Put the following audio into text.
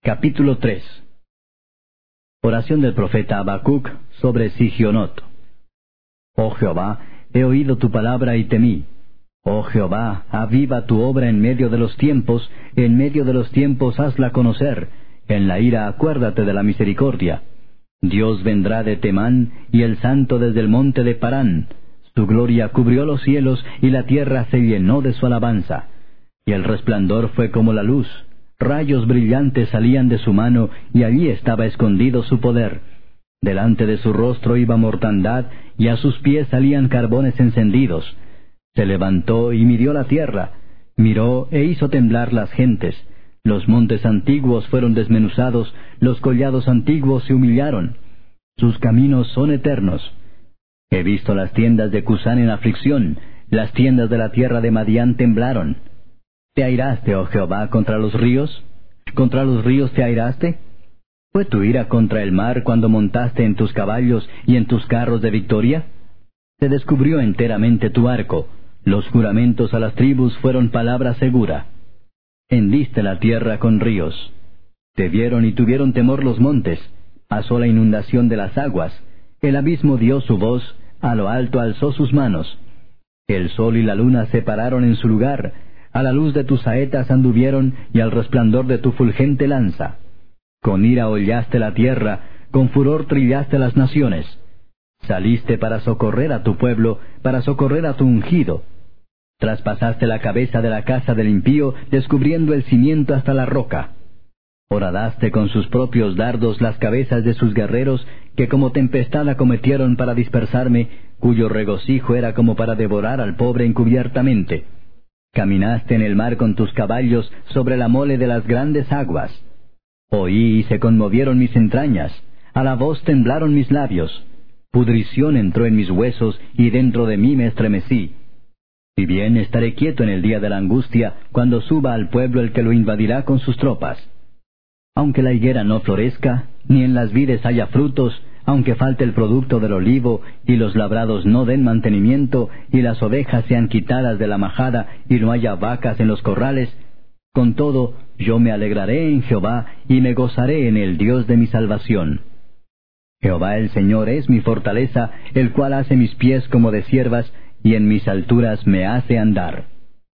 Capítulo 3. Oración del profeta Habacuc sobre Sigionot. Oh Jehová, he oído tu palabra y temí. Oh Jehová, aviva tu obra en medio de los tiempos hazla conocer. En la ira acuérdate de la misericordia. Dios vendrá de Temán, y el Santo desde el monte de Parán. Su gloria cubrió los cielos, y la tierra se llenó de su alabanza. Y el resplandor fue como la luz. Rayos brillantes salían de su mano, y allí estaba escondido su poder. Delante de su rostro iba mortandad, y a sus pies salían carbones encendidos. Se levantó y midió la tierra, miró e hizo temblar las gentes. Los montes antiguos fueron desmenuzados, los collados antiguos se humillaron. Sus caminos son eternos. He visto las tiendas de Cusán en aflicción, las tiendas de la tierra de Madián temblaron. ¿Te airaste, oh Jehová, contra los ríos? ¿Contra los ríos te airaste? ¿Fue tu ira contra el mar cuando montaste en tus caballos y en tus carros de victoria? Se descubrió enteramente tu arco. Los juramentos a las tribus fueron palabra segura. Hendiste la tierra con ríos. Te vieron y tuvieron temor los montes. Pasó la inundación de las aguas. El abismo dio su voz, a lo alto alzó sus manos. El sol y la luna se pararon en su lugar. A la luz de tus saetas anduvieron, y al resplandor de tu fulgente lanza. Con ira hollaste la tierra, con furor trillaste las naciones. Saliste para socorrer a tu pueblo, para socorrer a tu ungido. Traspasaste la cabeza de la casa del impío, descubriendo el cimiento hasta la roca. Horadaste con sus propios dardos las cabezas de sus guerreros, que como tempestad acometieron para dispersarme, cuyo regocijo era como para devorar al pobre encubiertamente. Caminaste en el mar con tus caballos sobre la mole de las grandes aguas. Oí y se conmovieron mis entrañas, a la voz temblaron mis labios. Pudrición entró en mis huesos, y dentro de mí me estremecí. Si bien estaré quieto en el día de la angustia, cuando suba al pueblo el que lo invadirá con sus tropas. Aunque la higuera no florezca, ni en las vides haya frutos, aunque falte el producto del olivo, y los labrados no den mantenimiento, y las ovejas sean quitadas de la majada, y no haya vacas en los corrales, con todo, yo me alegraré en Jehová, y me gozaré en el Dios de mi salvación. Jehová el Señor es mi fortaleza, el cual hace mis pies como de ciervas, y en mis alturas me hace andar.